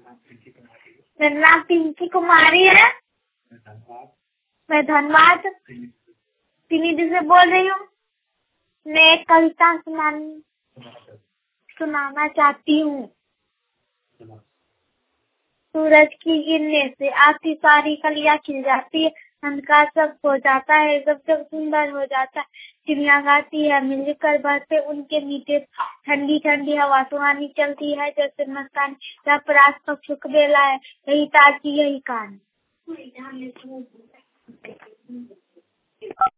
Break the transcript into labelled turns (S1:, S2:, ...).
S1: मेरा नाम पिंकी कुमारी है। मैं धनबाद त्रिनिधि से बोल रही हूँ। मैं एक कविता सुनाना चाहती हूँ। सूरज की गिरने से आती सारी कलियां खिल जाती है, अंधकार सब हो जाता है, जब जब सुंदर हो जाता है, चिड़िया गाती है मिलकर बहते उनके नीचे, ठंडी ठंडी हवा सुहानी चलती है जैसे मस्तानी, जब रात पक्षी का बेला है, यही ताजी यही कहानी।